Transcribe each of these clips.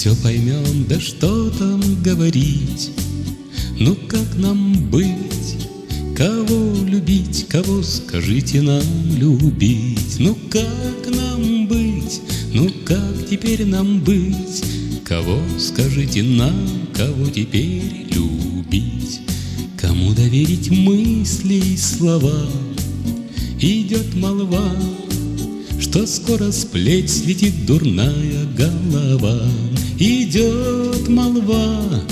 все поймем, да что там говорить. Ну как нам быть? Кого любить? Кого, скажите, нам любить? Ну как нам быть? Ну как теперь нам быть? Кого, скажите нам, кого теперь любить? Кому доверить мысли и слова? Идет молва, что скоро с плеч слетит дурная голова. Идет молва,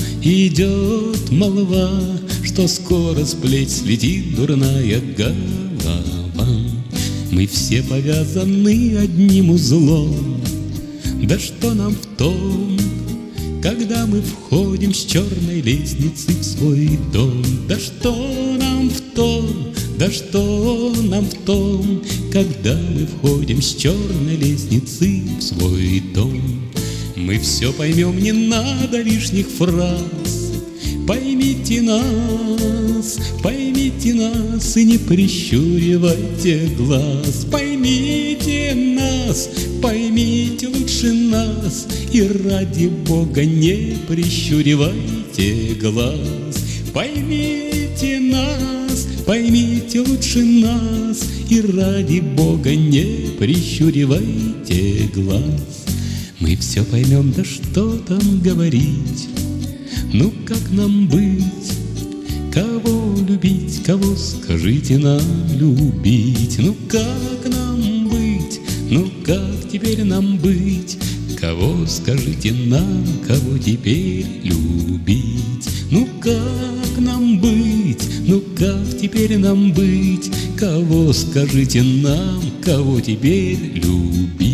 что скоро с плеч слетит дурная голова. Мы все повязаны одним узлом, да что нам в том, когда мы входим с черной лестницы в свой дом? Да что нам в том, да что нам в том, когда мы входим с черной лестницы в свой дом? Мы все поймем, не надо лишних фраз. Поймите нас и не прищуривайте глаз. Поймите нас, поймите лучше нас, и ради Бога не прищуривайте глаз. Поймите нас, поймите лучше нас, и ради Бога не прищуривайте глаз. Мы все поймем, да что там говорить. Ну как нам быть? Кого любить? Кого, скажите, нам любить? Ну как нам быть? Ну как теперь нам быть? Кого, скажите нам, кого теперь любить? Ну как нам быть? Ну как теперь нам быть? Кого, скажите нам, кого теперь любить?